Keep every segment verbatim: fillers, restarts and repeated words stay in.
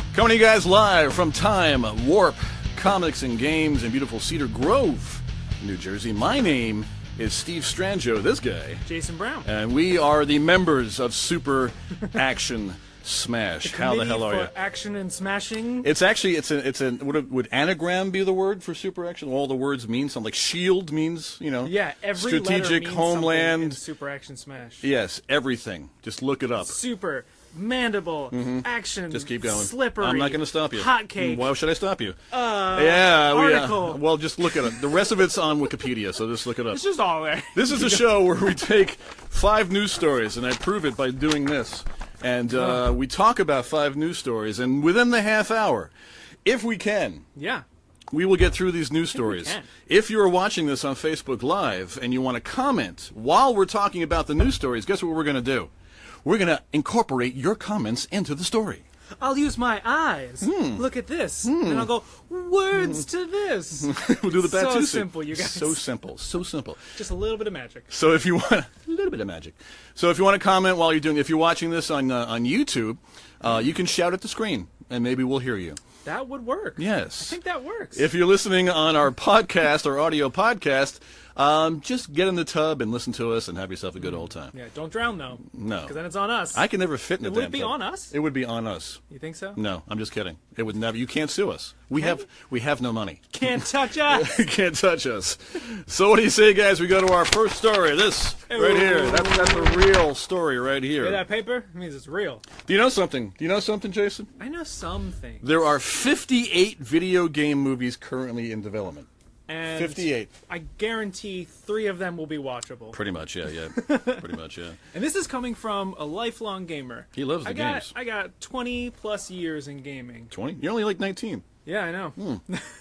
Coming to you guys live from Time Warp Comics and Games in beautiful Cedar Grove, New Jersey. My name is Steve Strangeau, this guy. Jason Brown. And we are the members of Super Action Smash. The How the hell are for you? Action and smashing. It's actually, it's a, it's a, would, would anagram be the word for Super Action? All the words mean something. Like shield means, you know, Yeah, every strategic letter means homeland. something in Super Action Smash. Yes, everything. Just look it up. Super, mandible, action, Just keep going. slippery. I'm not going to stop you. Hotcake. Why should I stop you? Uh, yeah, we, article. uh, well, just look at it. The rest of it's on Wikipedia, so just look it up. It's just all there. This is a show where we take five news stories, and I prove it by doing this. And uh, we talk about five news stories, and within the half hour, if we can, Yeah. we will get through these news stories. can. If you're watching this on Facebook Live and you want to comment while we're talking about the news stories, guess what we're going to do? We're going to incorporate your comments into the story. I'll use my eyes. Hmm. Look at this. And I'll go, words to this. We'll do the So Batusi. simple, you guys. So simple. So simple. Just a little bit of magic. So if you want a little bit of magic, so if you want to comment while you're doing, if you're watching this on uh, on YouTube, uh, you can shout at the screen, and maybe we'll hear you. That would work. Yes. I think that works. If you're listening on our podcast, our audio podcast, um, just get in the tub and listen to us and have yourself a good old time. Yeah, don't drown, though. No. Because then it's on us. I can never fit in the Would it damn be tub. on us? It would be on us. You think so? No, I'm just kidding. It would never. You can't sue us. We have we have no money. Can't touch us. You can't touch us. So what do you say, guys? We go to our first story. This right here. That's that's a real story right here. Hear that paper? It means it's real. Do you know something? Do you know something, Jason? I know some things. There are fifty-eight video game movies currently in development. And fifty-eight. I guarantee three of them will be watchable. Pretty much, yeah, yeah. Pretty much, yeah. And this is coming from a lifelong gamer. He loves the I got, games. I got twenty plus years in gaming. twenty? You're only like nineteen. Yeah, I know. Hmm.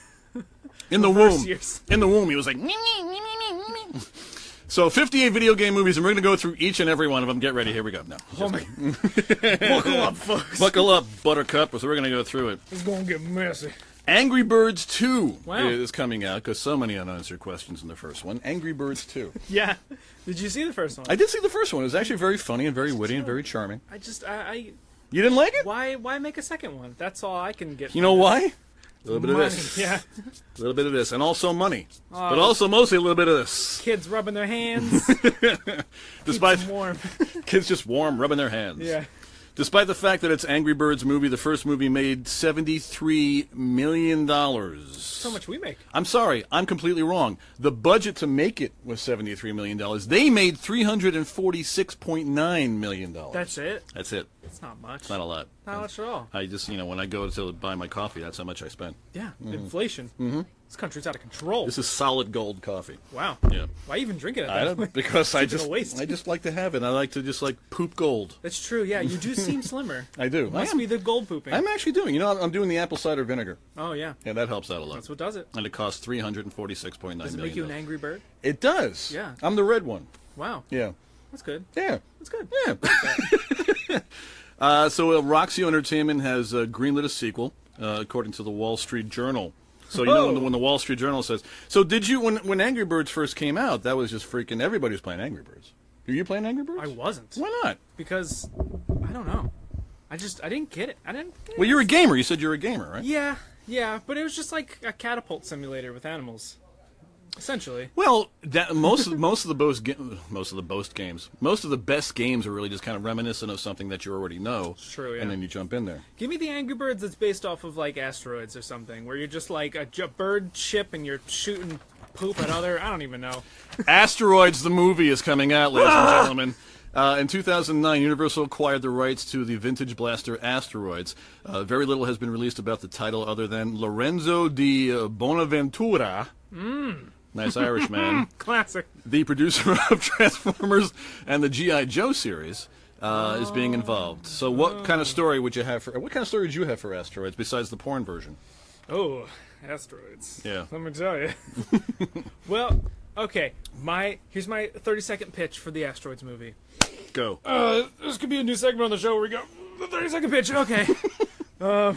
In the First womb. years. In the womb, he was like, "Me, me, me, me, me, me." So fifty-eight video game movies, and we're going to go through each and every one of them. Get ready. Here we go. No. Oh my. Buckle up, folks. Buckle up, Buttercup. So we're going to go through it. It's going to get messy. Angry Birds two Wow. is coming out because so many unanswered questions in the first one. Angry Birds two. Yeah. Did you see the first one? I did see the first one. It was actually very funny and very witty and very charming. I just, I, I You didn't like it? why, why make a second one? That's all I can get. You know why? A little bit Money. of this. Yeah. A little bit of this. And also money. Oh, but also mostly a little bit of this. Kids rubbing their hands. Despite Keeps them warm. kids just warm, rubbing their hands. Yeah. Despite the fact that it's Angry Birds movie, the first movie made seventy-three million dollars. How much we make? I'm sorry, I'm completely wrong. The budget to make it was seventy-three million dollars. They made three hundred forty-six point nine million dollars. That's it? That's it. It's not much. Not a lot. Not much at all. I just, you know, when I go to buy my coffee, that's how much I spend. Yeah. Inflation. Mm-hmm. This country's out of control. This is solid gold coffee. Wow. Yeah. Why even drink it at I that point? don't, because I Keep it just a waste. I just like to have it. I like to just like poop gold. That's true, yeah. You do seem slimmer. I do. Must I am. be the gold pooping. I'm actually doing. You know, I'm doing the apple cider vinegar. Oh, yeah. Yeah, that helps out a lot. That's what does it. And it costs three hundred forty-six point nine Does it million. make you an angry bird? It does. Yeah. I'm the red one. Wow. Yeah. That's good. Yeah. That's good. Yeah. uh, so uh, Roxy Entertainment has uh, greenlit a sequel, uh, according to the Wall Street Journal. So you know when the, when the Wall Street Journal says. So did you when when Angry Birds first came out? That was just freaking. Everybody was playing Angry Birds. Were you playing Angry Birds? I wasn't. Why not? Because, I don't know. I just, I didn't get it. I didn't get it. Well, you're a gamer. You said you're a gamer, right? Yeah, yeah. But it was just like a catapult simulator with animals. Essentially. Well, that, most of most of the boast ga- most of the boast games, most of the best games are really just kind of reminiscent of something that you already know. It's true, yeah. And then you jump in there. Give me the Angry Birds that's based off of like asteroids or something, where you're just like a j- bird ship and you're shooting poop at other. I don't even know. Asteroids, the movie, is coming out, ladies and gentlemen. Uh, in two thousand nine, Universal acquired the rights to the vintage blaster Asteroids. Uh, very little has been released about the title other than Lorenzo di Bonaventura. Mm. Nice Irish man. Classic. The producer of Transformers and the G I. Joe series uh, is being involved. So what kind of story would you have for, what kind of story would you have for Asteroids besides the porn version? Oh, asteroids. Yeah. Let me tell you. Well, okay. My here's my thirty second pitch for the Asteroids movie. Go. Uh, this could be a new segment on the show where we go. The thirty second pitch. Okay. uh,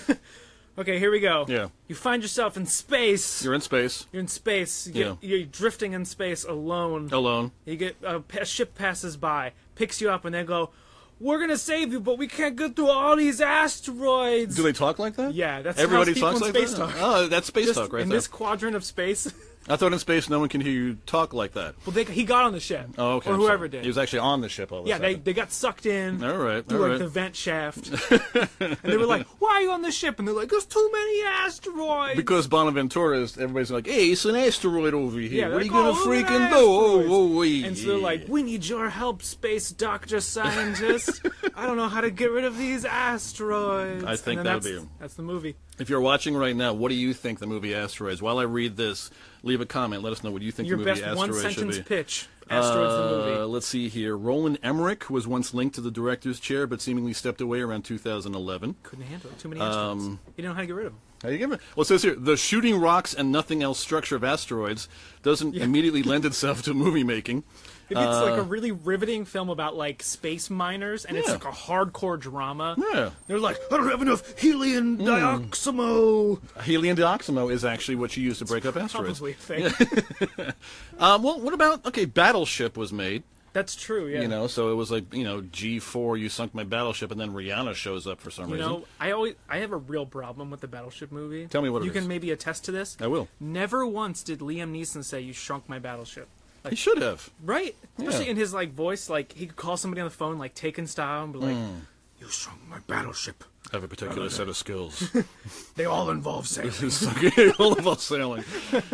okay, here we go. Yeah. You find yourself in space. You're in space. You're in space. You get, Yeah. You're drifting in space alone. Alone. You get a, a ship passes by, picks you up, and they go, we're gonna save you, but we can't get through all these asteroids. Do they talk like that? Yeah, that's Everybody how people talks in like space that? talk. Oh, that's space Just talk right in there. this quadrant of space. I thought in space no one can hear you talk like that. Well, they, he got on the ship. Oh, okay. Or I'm whoever sorry. did. He was actually on the ship all of a Yeah, they, second. they got sucked in All right, through all like right. the vent shaft. And they were like, why are you on the ship? And they're like, there's too many asteroids. Because Bonaventura is, everybody's like, hey, it's an asteroid over here. Yeah, what are they're you going like, to "Oh, look at freaking do? Oh, asteroids." oh, wait. And so they're like, we need your help, space doctor scientist. I don't know how to get rid of these asteroids. I think And then that would that's, be- That's the movie. If you're watching right now, what do you think the movie Asteroids? While I read this, leave a comment. Let us know what you think Your the movie best Asteroids should one-sentence be. pitch. Asteroids the Uh, movie. let's see here. Roland Emmerich was once linked to the director's chair, but seemingly stepped away around two thousand eleven. Couldn't handle it. Too many asteroids. Um, he didn't know how to get rid of them. How you give it? Well, it says here, the shooting rocks and nothing else structure of asteroids doesn't immediately lend itself to movie making. Maybe it's like a really riveting film about like space miners, and it's Yeah. like a hardcore drama. Yeah. They're like, I don't have enough helium dioximo. Helium dioximo is actually what you use to break up asteroids. Probably a thing. Um, well, what about, okay, Battleship was made, That's true. Yeah. you know, so it was like, you know, G four, you sunk my battleship, and then Rihanna shows up for some You reason. know, I always I have a real problem with the Battleship movie. Tell me what it you is. can maybe attest to this. I will. Never once did Liam Neeson say, "You shrunk my battleship." He should have. Right? Especially Yeah. in his like voice, like he could call somebody on the phone, like Taken style, and be like, Hmm. "You shrunk my battleship." I have a particular set of skills. They all involve sailing. It's okay, all about sailing.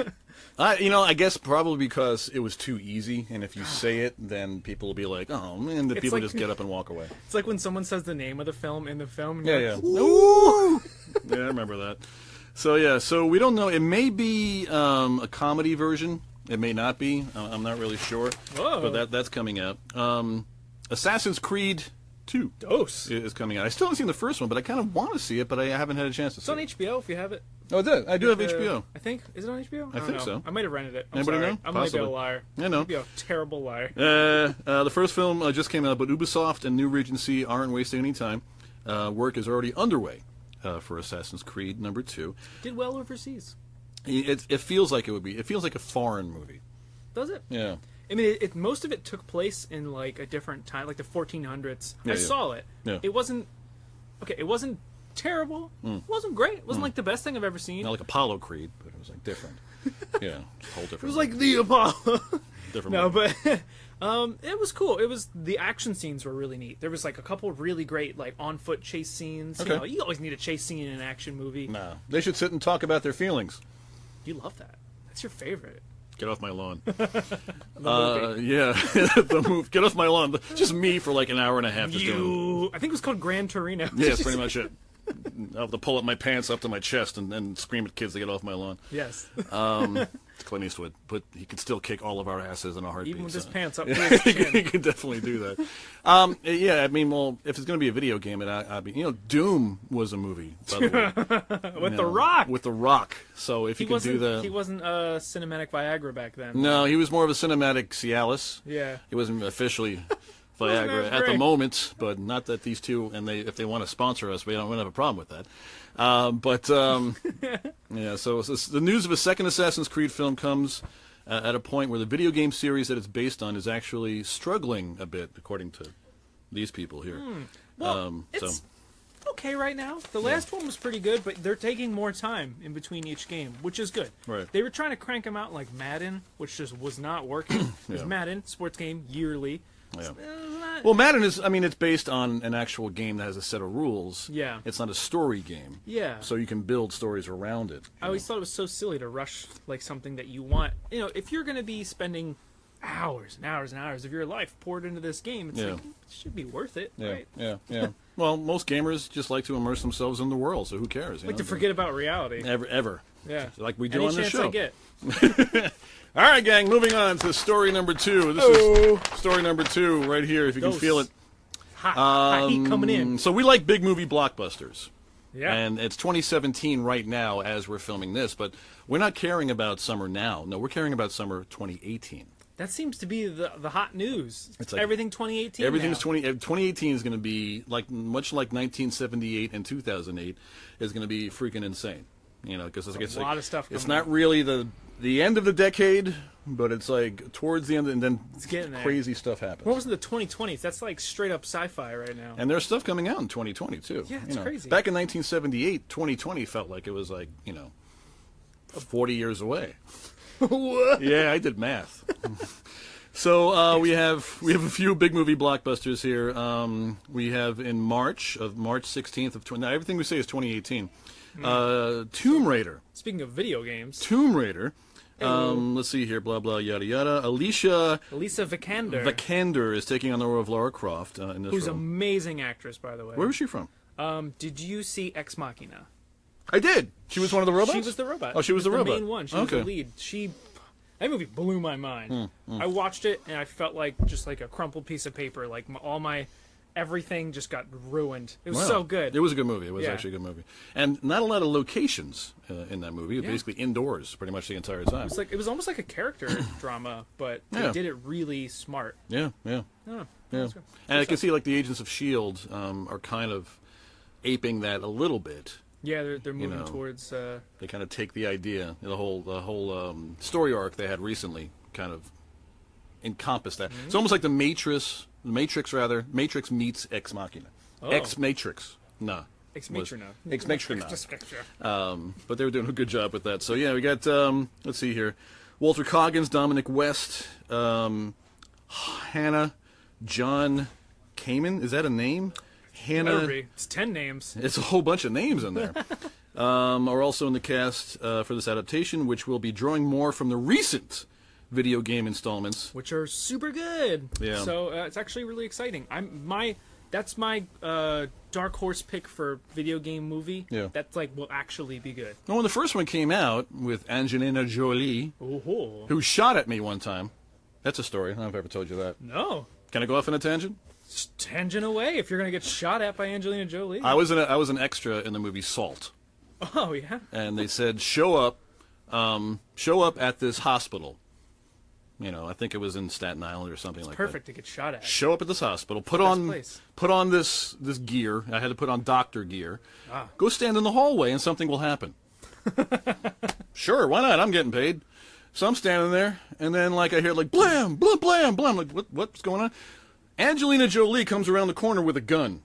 I, you know, I guess probably because it was too easy, and if you say it, then people will be like, "Oh man," the It's people like- just get up and walk away. It's like when someone says the name of the film in the film. And Yeah, you're yeah. like, Ooh! Yeah, I remember that. So yeah, so we don't know. It may be um, a comedy version. It may not be. I- I'm not really sure. Whoa. But that that's coming out. Um, Assassin's Creed two Dose. is coming out. I still haven't seen the first one, but I kind of want to see it, but I haven't had a chance to It's see on it. H B O if you have it. Oh, I did. I do have Uh, H B O. I think is it on H B O? I, don't think know. so. I might have rented it. I'm Anybody sorry. know? I'm gonna be Possibly. a liar. I know. I'm gonna be a terrible liar. Uh, uh, the first film uh, just came out, but Ubisoft and New Regency aren't wasting any time. Uh, work is already underway uh, for Assassin's Creed number two. Did well overseas. It, it feels like it would be. It feels like a foreign movie. Does it? Yeah. I mean, it, it most of it took place in like a different time, like the fourteen hundreds. Yeah, I yeah. saw it. Yeah. It wasn't okay. It wasn't terrible. It wasn't great. It wasn't like the best thing I've ever seen. Not like Apollo Creed, but it was like different. Yeah, just a whole different. It was like the Apollo. different. No, movie. but um, it was cool. It was the action scenes were really neat. There was like a couple really great like on foot chase scenes. Okay. You know, you always need a chase scene in an action movie. no, they should sit and talk about their feelings. You love that. That's your favorite. Get off my lawn. The uh, movie. yeah, the move. Get off my lawn. Just me for like an hour and a half. Just doing. You, I think it was called Gran Torino. Yeah, that's pretty much it. I'll have to pull up my pants up to my chest and, and scream at kids to get off my lawn. Yes. Um, it's Clint Eastwood, but he can still kick all of our asses in a heartbeat. Even with so. his pants up to his he chin. can definitely do that. Um, yeah, I mean, well, if it's going to be a video game, it, I, I mean, you know, Doom was a movie, by the way. With You The know, Rock. With The Rock. So if He you could wasn't. do that. He wasn't a cinematic Viagra back then. No, he was more of a cinematic Cialis. Yeah. He wasn't officially Wasn't Viagra that at the great? moment, but not that these two, and they if they want to sponsor us, we don't, we don't have a problem with that. Um, but um, yeah, so, so the news of a second Assassin's Creed film comes uh, at a point where the video game series that it's based on is actually struggling a bit, according to these people here. Well, um, it's so okay right now. The last one was pretty good, but they're taking more time in between each game, which is good. Right. They were trying to crank them out like Madden, which just was not working. Because Yeah. Madden, sports game, yearly. yeah. It was not- Well, Madden is, I mean, it's based on an actual game that has a set of rules. Yeah. It's not a story game. Yeah. So you can build stories around it. I always thought it was so silly to rush like something that you want. You know, if you're going to be spending hours and hours and hours of your life poured into this game, it's Yeah. like it should be worth it, Yeah, right? yeah, yeah. Well, most gamers just like to immerse themselves in the world, so who cares? You Like know? to forget about reality. Ever, ever. Yeah. Like we do Any on this chance show. I get. All right, gang, moving on to story number two. This Oh. is story number two right here, if you can Dose. feel it. Hot, hot heat coming in. Um, So we like big movie blockbusters. Yeah. And it's twenty seventeen right now as we're filming this, but we're not caring about summer now. No, we're caring about summer twenty eighteen. That seems to be the the hot news. It's like- everything twenty eighteen. Everything's now. twenty. uh, twenty eighteen is going to be like much like nineteen seventy-eight and two thousand eight is going to be freaking insane. You know, because it's, a it's lot like, of stuff It's coming not really the the end of the decade, but it's like towards the end, and then It's getting there. crazy stuff happens. What was it, the twenty twenties? That's like straight up sci-fi right now. And there's stuff coming out in twenty twenty too. Yeah, it's you know. crazy. Back in nineteen seventy-eight, twenty twenty felt like it was like, you know, forty years away. What? Yeah, I did math. So uh, we have we have a few big movie blockbusters here. Um, we have in March of March sixteenth of twenty. Now everything we say is twenty eighteen. Uh, Tomb Raider. Speaking of video games, Tomb Raider. Um, let's see here. Blah blah yada yada. Alicia Lisa Vikander, Vikander is taking on the role of Lara Croft uh, in this who's role. an amazing actress, by the way. Where was she from? Um, did you see Ex Machina? I did. She was one of the robots. She was the robot. Oh, she was the robot. main one. She Okay. was the lead. She, that movie blew my mind. I watched it and I felt like just like a crumpled piece of paper. Like my, all my everything just got ruined. It was Wow. so good. It was a good movie. It was Yeah. actually a good movie, and not a lot of locations uh, in that movie. It was Yeah. basically indoors, pretty much the entire time. It's like it was almost like a character drama, but they Yeah. did it really smart. Yeah, yeah, Oh, yeah. that's good. And I Good can stuff. see like the Agents of Shield um, are kind of aping that a little bit. Yeah, they're they're moving know. towards. Uh, They kind of take the idea, the whole the whole um, story arc they had recently, kind of encompass that. Mm-hmm. It's almost like the Matrix, the Matrix rather, Matrix meets Ex Machina, Oh. Ex Matrix, nah. Ex was- Machina. Ex Machina. Just picture. Um, but they were doing a good job with that. So yeah, we got um, let's see here, Walter Coggins, Dominic West, um, Hannah, John Kamen. Is that a name? Hannah. Better be. It's ten names. It's a whole bunch of names in there. um, are also in the cast uh, for this adaptation, which will be drawing more from the recent video game installments. Which are super good. Yeah. So uh, it's actually really exciting. I'm my that's my uh, dark horse pick for video game movie. Yeah. That's like will actually be good. Well, when the first one came out with Angelina Jolie, Oh who shot at me one time. That's a story. I don't know if I ever told you that. no. Can I go off on a tangent? Just tangent away if you're gonna get shot at by Angelina Jolie. I was in a, I was an extra in the movie Salt, oh yeah. and they said show up, um, show up at this hospital. You know, I think it was in Staten Island or something like Perfect to get shot at. that. Show up at this hospital. Put Best on place. put on this this gear. I had to put on doctor gear. Ah. Go stand in the hallway, and something will happen. Sure, why not? I'm getting paid. So I'm standing there, and then like I hear like blam, blam, blam, blam. Like what what's going on? Angelina Jolie comes around the corner with a gun,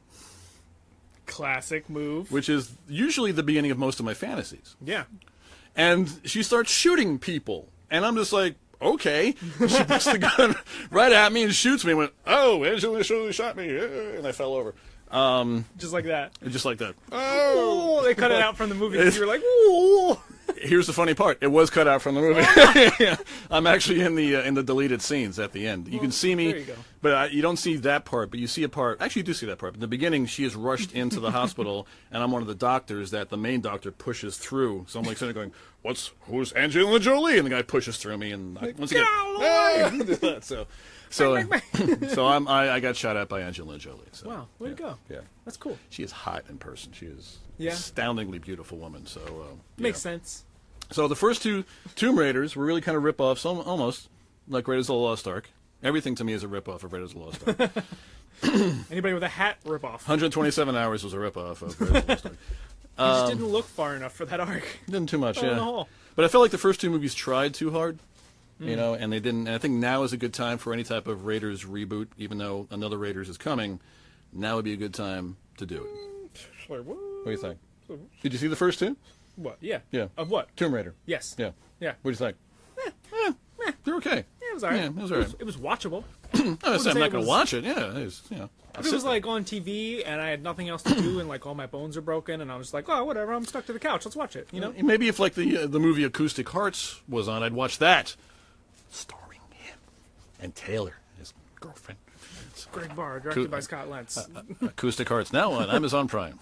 Classic move. which is usually the beginning of most of my fantasies. Yeah. And she starts shooting people, and I'm just like, okay. She puts the gun right at me and shoots me. And went, oh, Angelina Jolie shot me, uh, and I fell over, Just like that. and just like that. Oh, they cut it out from the movie. You were like, ooh. Here's the funny part: it was cut out from the movie. Yeah. I'm actually in the uh, in the deleted scenes at the end. You can see me, there you go. but uh, you don't see that part. But you see a part. Actually, you do see that part. But in the beginning, she is rushed into the hospital, and I'm one of the doctors that the main doctor pushes through. So I'm like sitting there going, "What's who's Angelina Jolie?" And the guy pushes through me, and I, once Get again, out of the "Hey!" so so so I'm I, I got shot at by Angelina Jolie. So, Wow, way yeah, to go. Yeah. That's cool. She is hot in person. She is Yeah. astoundingly beautiful woman. So uh, Makes yeah. sense. So the first two Tomb Raiders were really kind of rip-offs, al- almost like Raiders of the Lost Ark. Everything to me is a rip-off of Raiders of the Lost Ark. Anybody with a hat rip off. one hundred twenty-seven Hours was a rip-off of Raiders of the Lost Ark. You just didn't look far enough for that arc. Didn't too much, Fell in yeah. the hole. But I felt like the first two movies tried too hard, Mm. you know, and they didn't. And I think now is a good time for any type of Raiders reboot, even though another Raiders is coming. Now would be a good time to do it. Wait, what? What do you think? Did you see the first two? What? Yeah. Yeah. Of what? Tomb Raider. Yes. Yeah. Yeah. What do you think? Eh, eh, they're okay. Yeah, it was alright. Yeah, it was alright. It was watchable. I am say not it going to was- watch it. Yeah, it was, you know. If it was like on T V and I had nothing else to do and like all my bones are broken and I was like, oh, whatever, I'm stuck to the couch. Let's watch it. You know? Maybe if like the uh, the movie Acoustic Hearts was on, I'd watch that, starring him and Taylor, his girlfriend. Greg Barr, directed by Scott Lentz. Uh, Acoustic Hearts now on Amazon Prime.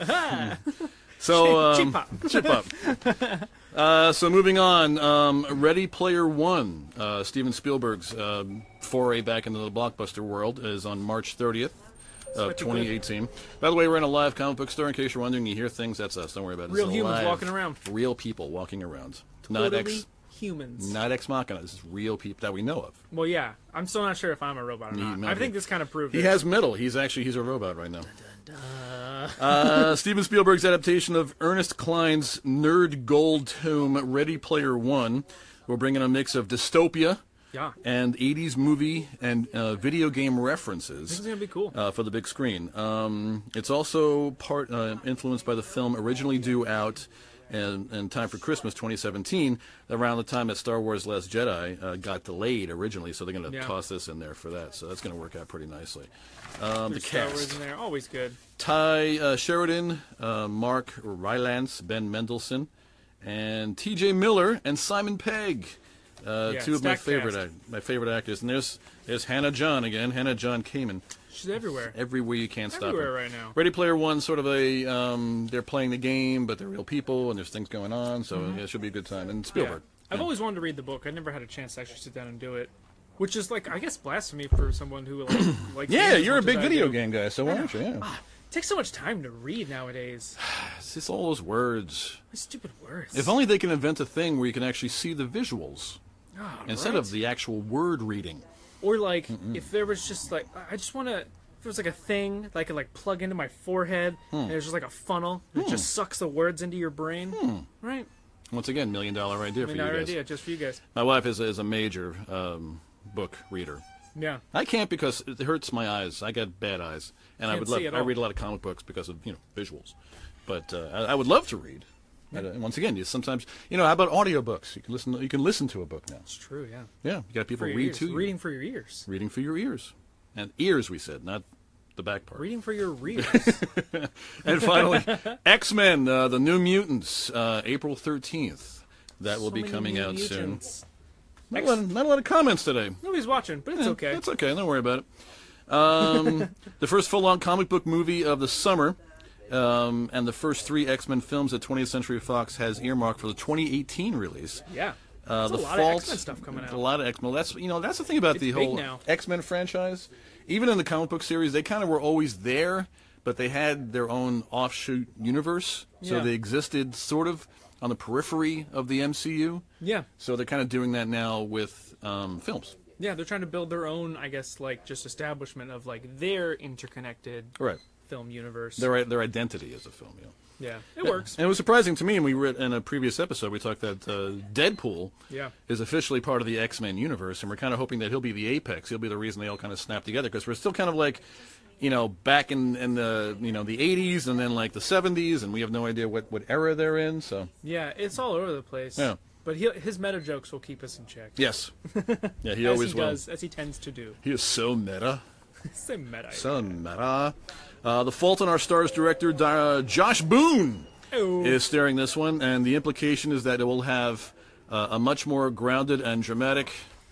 So Cheap um, pop. chip up. Uh, so moving on, um, Ready Player One, uh, Steven Spielberg's um, foray back into the blockbuster world, is on March thirtieth. Of might be twenty eighteen. By the way, we're in a live comic book store. In case you're wondering, you hear things. That's us. Don't worry about it. Real It's humans live, walking around. Real people walking around. Not Totally ex, humans. not ex machina. This is real people that we know of. Well, yeah. I'm still not sure if I'm a robot or You not. might I be. think this kind of proved He it. has metal. He's actually he's a robot right now. Uh, Steven Spielberg's adaptation of Ernest Cline's Nerd Gold tome Ready Player One We're bringing a mix of dystopia Yeah. and eighties movie and uh, video game references. This is going to be cool. Uh, for the big screen. Um, it's also part uh, influenced by the film originally due out in, in time for Christmas twenty seventeen, around the time that Star Wars Last Jedi uh, got delayed originally, so they're going to Yeah. toss this in there for that. So that's going to work out pretty nicely. Um, the Star Wars cast. in there, always good. Ty uh, Sheridan, uh, Mark Rylance, Ben Mendelsohn, and T J Miller and Simon Pegg. Uh, Yeah, two of my stacked favorite cast. act- my favorite actors. And there's there's Hannah John again, Hannah John Kamen. She's everywhere. Everywhere you can't stop Everywhere her. right now. Ready Player One, sort of a um, they're playing the game, but they're real people, and there's things going on, so yeah, it should be a good time. And Yeah. Spielberg. I've always wanted to read the book. I never had a chance to actually sit down and do it, which is like I guess blasphemy for someone who like likes Yeah, games as you're a much big as I video do. game guy, so why aren't you? Yeah. It takes so much time to read nowadays. It's just all those words. These stupid words. If only they can invent a thing where you can actually see the visuals Oh, instead right? of the actual word reading. Or like if there was just like I just want to. If there was like a thing that I could like plug into my forehead, and there's just like a funnel that just sucks the words into your brain, right? Once again, million dollar idea I for mean, you our guys. idea just for you guys. My wife is, is a major um, book reader. Yeah. I can't because it hurts my eyes. I got bad eyes, and I Can't would love. see at I all. read a lot of comic books because of you know visuals, but uh, I, I would love to read. But, uh, once again, you sometimes you know how about audiobooks? You can listen. You can listen to a book now. It's true, yeah. Yeah, you got people For your read ears. to you. Reading for your ears. Reading for your ears, and ears we said, not the back part. Reading for your readers. And finally, X Men: uh, The New Mutants, uh, April thirteenth. That will So be many coming new out soon. mutants. Not a, lot of, not a lot of comments today. Nobody's watching, but it's okay. That's okay. Don't worry about it. Um, the first full-on comic book movie of the summer, um, and the first three X-Men films that twentieth Century Fox has earmarked for the twenty eighteen release. Yeah. Uh, There's the a lot Fault, of X-Men stuff coming out. A lot of X-Men. That's you know that's the thing about the It's big whole now. X-Men franchise. Even in the comic book series, they kind of were always there, but they had their own offshoot universe, so Yeah. they existed sort of on the periphery of the M C U. Yeah. So they're kind of doing that now with um, films. Yeah, they're trying to build their own, I guess, like, just establishment of, like, their interconnected Right. film universe. Their their identity as a film. Yeah. yeah, it works. And it was surprising to me, and we read in a previous episode, we talked that uh, Deadpool Yeah. is officially part of the X-Men universe, and we're kind of hoping that he'll be the apex. He'll be the reason they all kind of snap together, because we're still kind of like, you know, back in, in the you know the eighties and then like the seventies, and we have no idea what, what era they're in. So Yeah, it's all over the place. Yeah. But he, his meta jokes will keep us in check. yes, yeah, he as always he will. does, as he tends to do. He is so meta, Say meta. so meta. Uh, the Fault in Our Stars director uh, Josh Boone Oh. is starring this one, and the implication is that it will have uh, a much more grounded and dramatic.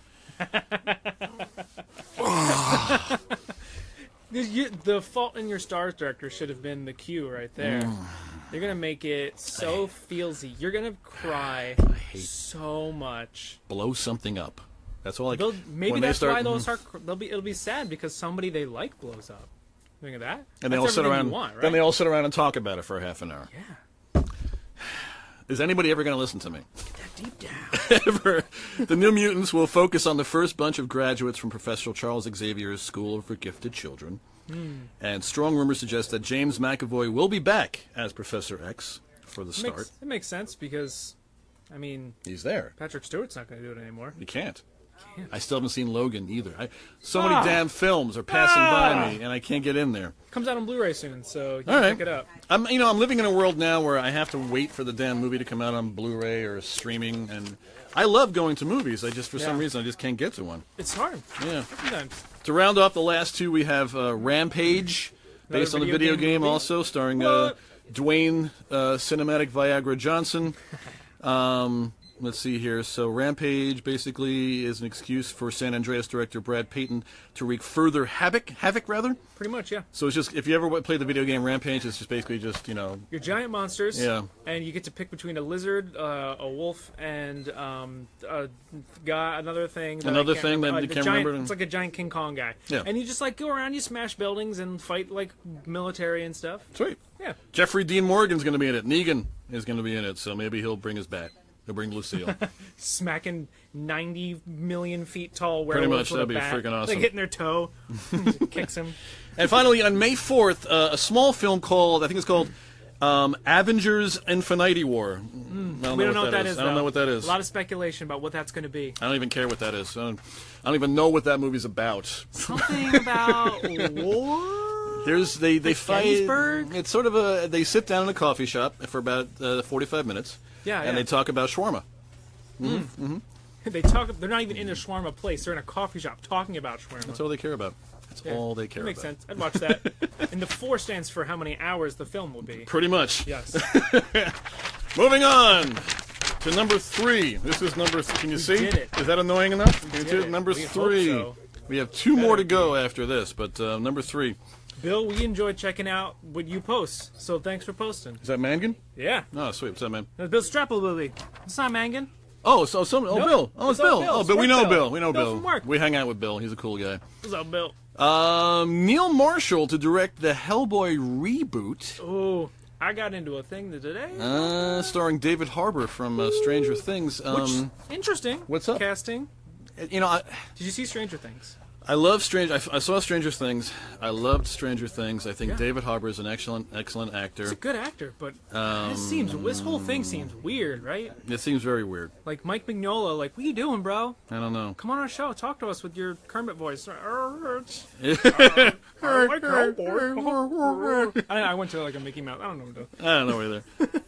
The, you, the Fault in Your Stars director should have been the cue right there. Mm. They're gonna make it so feelsy. You're gonna cry so much. Blow something up. That's all I. They'll, maybe when they that's start, why they'll start. cr- They'll be. It'll be sad because somebody they like blows up. Think of that. And they That's all sit everything around. You want, right? Then they all sit around and talk about it for a half an hour. Yeah. Is anybody ever going to listen to me? Deep down. Ever? The New Mutants will focus on the first bunch of graduates from Professor Charles Xavier's School for Gifted Children. Hmm. And strong rumors suggest that James McAvoy will be back as Professor X for the It start. makes, it makes sense because, I mean, He's there. Patrick Stewart's not going to do it anymore. You can't. Can't. I still haven't seen Logan either. I, so many Ah. damn films are passing Ah. by me, and I can't get in there. Comes out on Blu-ray soon, so you All can right. pick it up. I'm, you know, I'm living in a world now where I have to wait for the damn movie to come out on Blu-ray or streaming, and I love going to movies. I just, for some Yeah. reason, I just can't get to one. It's hard. Yeah. Sometimes. To round off the last two, we have uh, Rampage, Another based on the video video game game, movie? also starring uh, What? Dwayne uh, Cinematic Viagra Johnson. Um, let's see here. So Rampage basically is an excuse for San Andreas director Brad Payton to wreak further havoc. Havoc, rather. Pretty much, yeah. So it's just if you ever w- played the video game Rampage, it's just basically just you know You're giant monsters. Yeah. And you get to pick between a lizard, uh, a wolf, and um, a guy, another thing. that I Another can't thing remember. that Uh, you the can't giant, remember? It's like a giant King Kong guy. Yeah. And you just like go around, you smash buildings and fight like military and stuff. sweet. Yeah. Jeffrey Dean Morgan's going to be in it. Negan is going to be in it, so maybe he'll bring his bat. He'll bring Lucille. Smacking ninety million feet tall Pretty werewolves much, with that'd a be bat. freaking awesome. Like hitting their toe. Kicks him. And finally, on May fourth, uh, a small film called, I think it's called um, Avengers Infinity War. don't We know don't know what that is. I don't though. know what that is. A lot of speculation about what that's going to be. I don't even care what that is. I don't, I don't even know what that movie's about. Something about war. There's they they Like fight. Gettysburg? It's sort of a they sit down in a coffee shop for about uh, forty-five minutes. Yeah, and yeah. they talk about shawarma. They talk. They're not even in a shawarma place. They're in a coffee shop talking about shawarma. That's all they care about. That's Yeah, all they care that makes about. sense. I'd watch that. And the four stands for how many hours the film will be. Pretty much. Yes. Moving on to number three. This is number. Th- can you see? did it. Is that annoying enough? Can you did see it. Number We hope three. so. We have two more to go after this, but uh, number three. Bill, we enjoyed checking out what you post, so thanks for posting. Is that Mangan? Yeah. Oh, sweet. What's that, man? That's Bill Strapple. It's not Mangan. Oh, so some. Oh, Nope. Bill. Oh, it's, It's all Bill. Bill. Oh, It's but we work know Bill. Bill. We know Bill Bill. from work. We hang out with Bill. He's a cool guy. What's up, Bill? Um, Neil Marshall to direct the Hellboy reboot, Oh, I got into a thing today. uh, starring David Harbour from uh, Stranger Things. Um, Which, interesting. what's up? Casting. you know, I, Did you see Stranger Things? I love Stranger. I, I saw Stranger Things. I loved Stranger Things. I think Yeah. David Harbour is an excellent, excellent actor. He's a good actor, but Um, this seems this whole thing seems weird, right? It seems very weird. Like Mike Mignola, like, what are you doing, bro? I don't know. Come on our show, talk to us with your Kermit voice. I, I went to like a Mickey Mouse. I don't know what to do. I don't know either.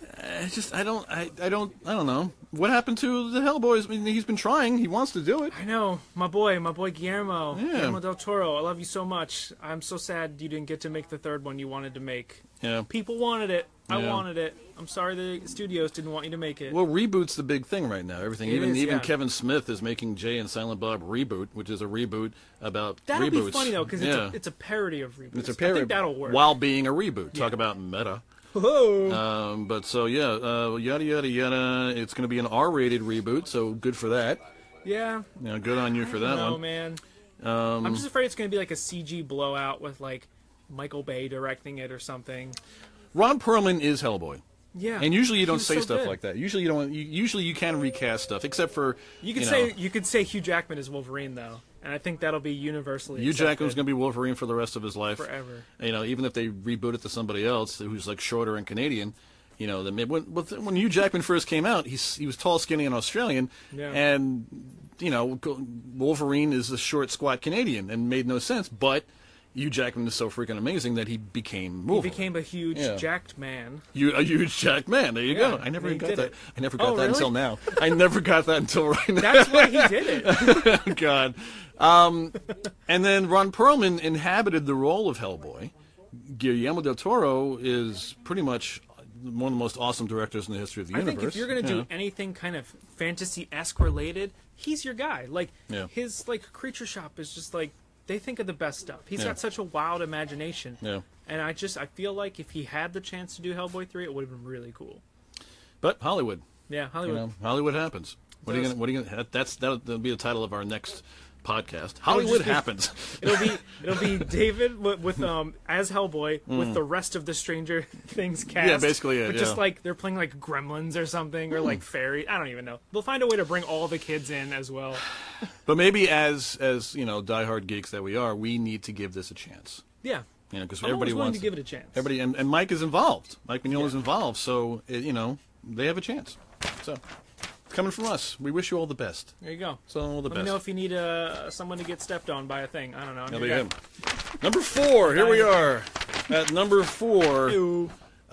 I just, I don't, I, I don't, I don't know. What happened to the Hellboys? I mean, he's been trying. He wants to do it. I know, my boy, my boy Guillermo, Yeah. Guillermo del Toro. I love you so much. I'm so sad you didn't get to make the third one you wanted to make. Yeah. People wanted it. I Yeah. wanted it. I'm sorry the studios didn't want you to make it. Well, reboot's the big thing right now. Everything, It even is, even yeah. Kevin Smith is making Jay and Silent Bob reboot, which is a reboot about That'll reboots. be funny though, because yeah. it's, a, it's a parody of reboots. It's a I parody think that'll work. while being a reboot. Talk Yeah. about meta. Whoa. Um, but so yeah, uh, yada yada yada. It's going to be an R-rated reboot, so good for that. yeah. You know, good on you for that No, one. man. Um, I'm just afraid it's going to be like a C G blowout with like Michael Bay directing it or something. Ron Perlman is Hellboy, Yeah. and usually you He don't was say so stuff good. like that. Usually you don't. You, usually you can recast stuff, except for You could know, say you could say Hugh Jackman is Wolverine though, and I think that'll be universally Hugh accepted Jackman's going to be Wolverine for the rest of his life. forever. You know, even if they reboot it to somebody else who's like shorter and Canadian, you know, then when when Hugh Jackman first came out, he's he was tall, skinny, and Australian, Yeah. and you know, Wolverine is a short, squat Canadian, and made no sense. But Hugh Jackman is so freaking amazing that he became He Wolverine. became a huge Yeah. jacked man. You, a huge Jack man. There you Yeah, go. I never he got did that. it. I never got Oh, that really? until now. I never got that until right now. That's why he did it. God. Um, and then Ron Perlman inhabited the role of Hellboy. Guillermo del Toro is pretty much one of the most awesome directors in the history of the I universe. think if you're gonna do Yeah. anything kind of fantasy-esque related, he's your guy. Like Yeah. his like Creature Shop is just like they think of the best stuff. He's Yeah. got such a wild imagination. Yeah. And I just I feel like if he had the chance to do Hellboy three, it would have been really cool. But Hollywood, Yeah, you Hollywood. know, Hollywood happens. What are you Does. gonna? What are you gonna? that- That's that'll, that'll be the title of our next podcast. Hollywood just be- happens. It'll be it'll be David with, with um as Hellboy Mm. with the rest of the Stranger Things cast. Yeah, basically it, But just yeah. Hmm. like they're playing like Gremlins or something or like Fairy. I don't even know. They'll find a way to bring all the kids in as well. But maybe as as you know, diehard geeks that we are, we need to give this a chance. Yeah. You know, because I'm everybody always willing wants to give it a chance. Everybody and, and Mike is involved. Mike Mignola is Yeah. involved, so it, you know they have a chance. So it's coming from us. We wish you all the best. There you go. So all the Let best. me know if you need uh, someone to get stepped on by a thing. I don't know. I'm That'll your be guy. him. Number four. Here we are at number four. Ew.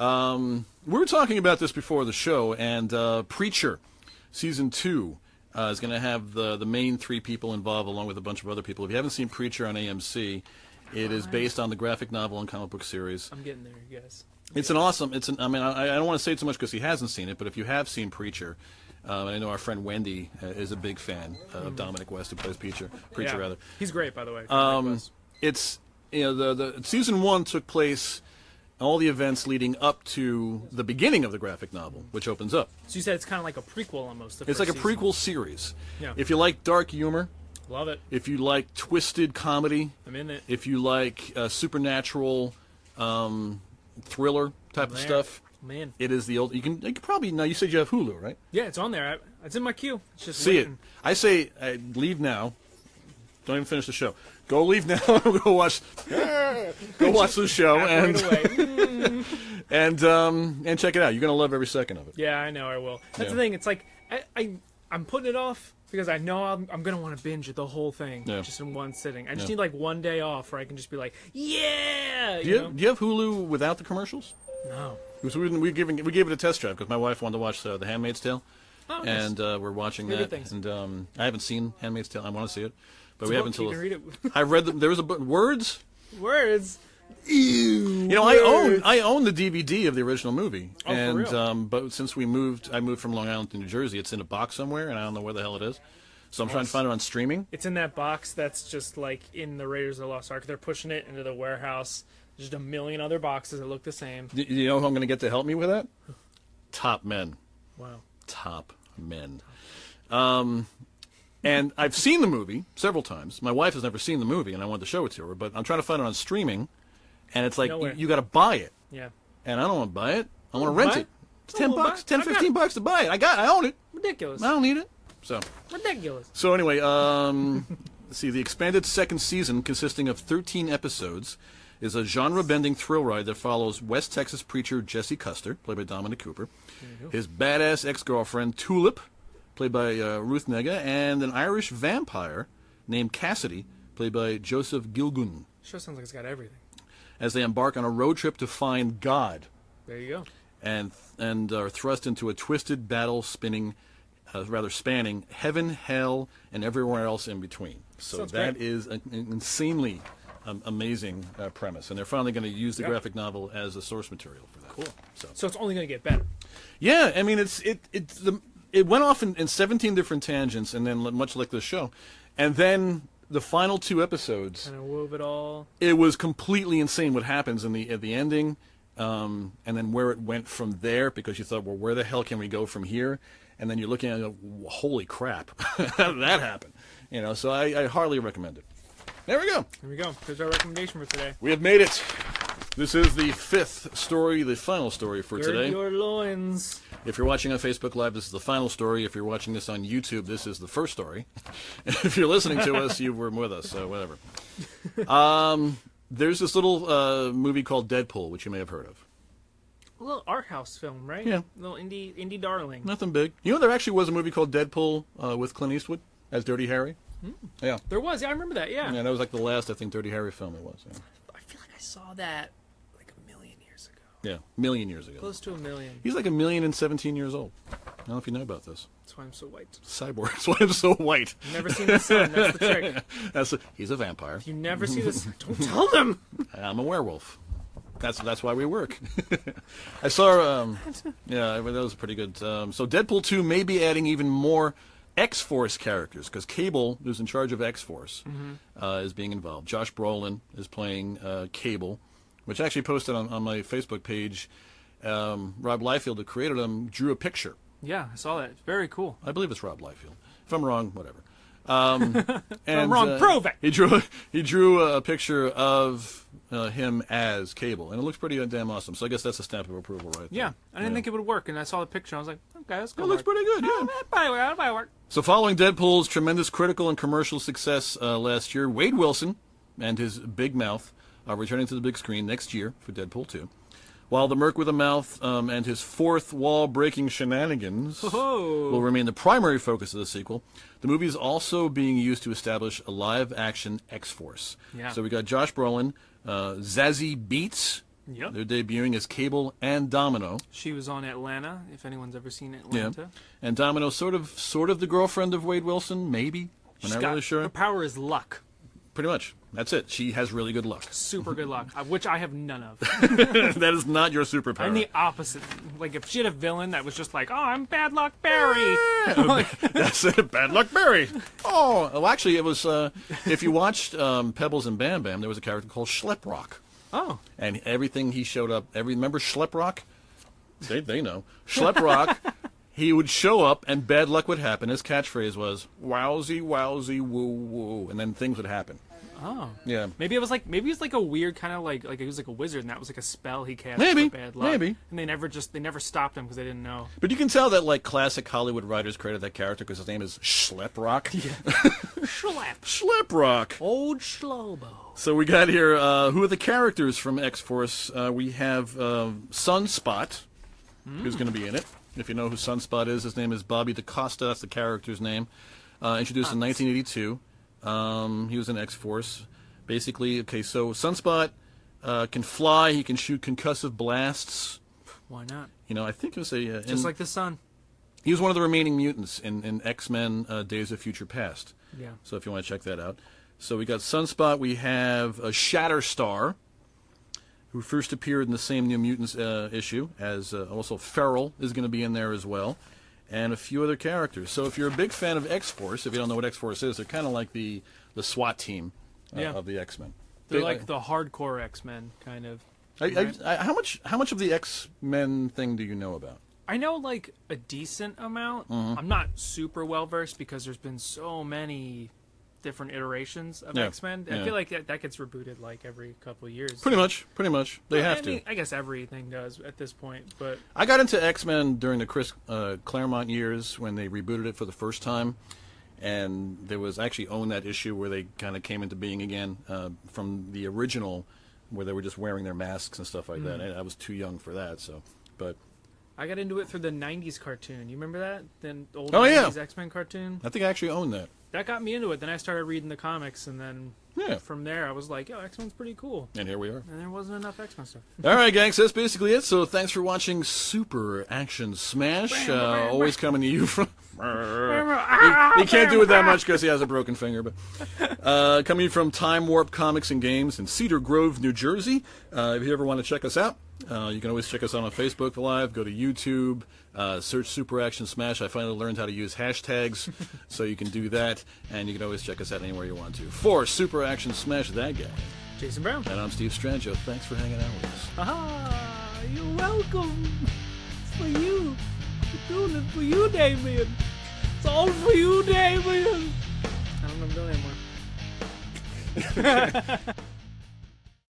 Um, we were talking about this before the show, and uh, Preacher, season two, uh, is going to have the the main three people involved, along with a bunch of other people. If you haven't seen Preacher on A M C, it is based on the graphic novel and comic book series. I'm getting there, you guys. It's an awesome. It's an. I mean, I, I don't want to say too much because he hasn't seen it, but if you have seen Preacher, um, and I know our friend Wendy uh, is a big fan uh, of Dominic West, who plays Preacher. Preacher, Yeah. rather. He's great, by the way. Um, it's you know the the season one took place, all the events leading up to the beginning of the graphic novel, which opens up. so you said it's kind of like a prequel almost. the It's like a first season. prequel series. Yeah. If you like dark humor, Love it. if you like twisted comedy, I'm in it. if you like uh, supernatural um, thriller type of There. stuff, Man. it is the old. You can, you can probably now. You said you have Hulu, right? Yeah, it's on there. I, it's in my queue. It's just See it. waiting. I say uh, leave now. Don't even finish the show. Go leave now. Go watch. Go watch the show and mm. and um, and check it out. You're gonna love every second of it. Yeah, I know I will. That's Yeah. the thing. It's like I, I I'm putting it off because I know I'm, I'm gonna want to binge the whole thing Yeah. just in one sitting. I just Yeah. need like one day off where I can just be like, yeah. Do You you, know? do you have Hulu without the commercials? No. Because we, we giving we gave it a test drive because my wife wanted to watch uh, The Handmaid's Tale, Oh, and uh, we're watching Very good that. things. And um, I haven't seen Handmaid's Tale. I want to see it, but It's we a haven't book, you until can read it. I read the, there was a book, words. Words. You know, I own Words. I own the D V D of the original movie, Oh, for and real? um, but since we moved, I moved from Long Island to New Jersey. It's in a box somewhere, and I don't know where the hell it is. So I'm trying to find it on streaming. It's in that box that's just like in the Raiders of the Lost Ark. They're pushing it into the warehouse. There's just a million other boxes that look the same. Do you know who I'm going to get to help me with that? Top Men. Wow. Top Men. Um, and I've seen the movie several times. My wife has never seen the movie, and I wanted to show it to her. But I'm trying to find it on streaming, and it's like Nowhere. you, you got to buy it, Yeah. and I don't want to buy it. I want to Oh, rent buy it. it? It's Oh, ten well, bucks, buy- ten, I got fifteen bucks to buy it. I got, I own it. Ridiculous. I don't need it. So. Ridiculous. So anyway, um, let's see, the expanded second season, consisting of thirteen episodes, is a genre-bending thrill ride that follows West Texas preacher Jesse Custer, played by Dominic Cooper, his badass ex-girlfriend Tulip, played by uh, Ruth Negga, and an Irish vampire named Cassidy, played by Joseph Gilgun, Sure sounds like it's got everything. as they embark on a road trip to find God, There you go. and and are thrust into a twisted battle spinning, uh, rather spanning heaven, hell, and everywhere else in between. So Sounds that great. is an an insanely um, amazing uh, premise, and they're finally going to use the Yeah. graphic novel as a source material for that. Cool. So So it's only going to get better. yeah, I mean it's it it the it went off in, in seventeen different tangents, and then much like the show, and then the final two episodes. Kind of wove it all. It was completely insane what happens in the at the ending, um, and then where it went from there. Because you thought, well, where the hell can we go from here? And then you're looking at it, holy crap, how did that happen? You know, so I, I hardly recommend it. There we go. Here we go. There's our recommendation for today. We have made it. This is the fifth story, the final story for Gird today. your loins. If you're watching on Facebook Live, this is the final story. If you're watching this on YouTube, this is the first story. If you're listening to us, you were with us, so whatever. Um, there's this little uh, movie called Deadpool, which you may have heard of. A little art house film, right? Yeah. little indie indie darling. Nothing big. You know, there actually was a movie called Deadpool uh, with Clint Eastwood as Dirty Harry. Yeah. There was. Yeah, I remember that. Yeah. Yeah, that was like the last, I think, Dirty Harry film it was. Yeah, I feel like I saw that like a million years ago. yeah. a million years ago. Close to a million. He's like a million and seventeen years old. I don't know if you know about this. That's why I'm so white. Cyborg. That's why I'm so white. Never seen the sun. That's the trick. That's a, he's a vampire. You never see this. Don't tell them. I'm a werewolf. That's that's why we work. I saw, um, yeah, that was pretty good. Um, so Deadpool two may be adding even more X-Force characters, because Cable, who's in charge of X-Force, Mm-hmm. uh, is being involved. Josh Brolin is playing uh, Cable, which I actually posted on, on my Facebook page. Um, Rob Liefeld, who created him, drew a picture. Yeah, I saw that. It's very cool. I believe it's Rob Liefeld. If I'm wrong, whatever. Um, and, I'm wrong, uh, prove it. He drew he drew a picture of uh, him as Cable, and it looks pretty damn awesome. So I guess that's a stamp of approval, right? Yeah, there. I didn't Yeah. think it would work, and I saw the picture. I was like, okay, that's It good. looks pretty good. Yeah. That probably work. That probably work. So following Deadpool's tremendous critical and commercial success uh, last year, Wade Wilson and his big mouth are returning to the big screen next year for Deadpool two. While the Merc with a Mouth um, and his fourth wall-breaking shenanigans Oh. will remain the primary focus of the sequel, the movie is also being used to establish a live-action X-Force. Yeah. So we got Josh Brolin, uh, Zazie Beetz. Yep. They're debuting as Cable and Domino. She was on Atlanta. If anyone's ever seen Yeah. Atlanta, And Domino, sort of, sort of the girlfriend of Wade Wilson, maybe. I'm She's not got, really sure. Her power is luck. Pretty much. That's it. She has really good luck. Super good luck, uh, which I have none of. That is not your superpower. I'm the opposite. Like if she had a villain that was just like, oh, I'm Bad Luck Barry. That's it. Bad Luck Barry. Oh, well, actually, it was. Uh, if you watched um, Pebbles and Bam Bam, there was a character called Schleprock, Oh, and everything he showed up. Every remember Schleprock? They they know Schleprock. He would show up, and bad luck would happen. His catchphrase was "Wowsy, wowsy, woo, woo," and then things would happen. Oh. Yeah. Maybe it was like maybe it was like a weird kind of like like he was like a wizard, and that was like a spell he cast Maybe, for bad luck. maybe. And they never just they never stopped him because they didn't know. But you can tell that like classic Hollywood writers created that character because his name is Schleprock. Yeah. Schlap. Schleprock. Old Schlobo. So we got here, uh, who are the characters from X-Force? Uh, we have uh, Sunspot, mm. who's going to be in it. If you know who Sunspot is, his name is Bobby DaCosta. That's the character's name. Uh, introduced in nineteen eighty-two. Um, he was in X-Force. Basically, okay, so Sunspot uh, can fly. He can shoot concussive blasts. Why not? You know, I think it was a... Uh, Just in, like the sun. He was one of the remaining mutants in, in X-Men uh, Days of Future Past. Yeah. So if you want to check that out. So we got Sunspot. We have a Shatterstar, who first appeared in the same New Mutants uh, issue, as uh, also Feral is going to be in there as well, and a few other characters. So if you're a big fan of X-Force, if you don't know what X-Force is, they're kind of like the, the SWAT team uh, yeah. of the X-Men. They're they, like I, the hardcore X-Men, kind of. I, right? I, I, how much how much of the X-Men thing do you know about? I know, like, a decent amount. Mm-hmm. I'm not super well-versed because there's been so many different iterations of yeah. X-Men. I yeah. feel like that, that gets rebooted like every couple of years. Pretty much, pretty much. They well, have I to. mean, I guess everything does at this point, but I got into X-Men during the Chris uh, Claremont years when they rebooted it for the first time, and there was actually Own that issue where they kind of came into being again uh, from the original, where they were just wearing their masks and stuff like mm. that. And I was too young for that, so but. I got into it through the nineties cartoon. You remember that? The old oh, nineties yeah. X-Men cartoon? I think I actually own that. That got me into it. Then I started reading the comics, and then yeah. from there I was like, yo, X-Men's pretty cool. And here we are. And there wasn't enough X-Men stuff. All right, gang, so that's basically it. So thanks for watching Super Action Smash. Uh, always coming to you from... he, he can't do it that much because he has a broken finger. But uh, coming from Time Warp Comics and Games in Cedar Grove, New Jersey. Uh, if you ever want to check us out, uh, you can always check us out on Facebook Live. Go to YouTube, uh, search Super Action Smash. I finally learned how to use hashtags, so you can do that. And you can always check us out anywhere you want to. For Super Action Smash, that guy, Jason Brown. And I'm Steve Stranjo. Thanks for hanging out with us. Aha! You're welcome. It's for you. We're doing it for you, Damien. It's all for you, Damien. I don't know Bill anymore.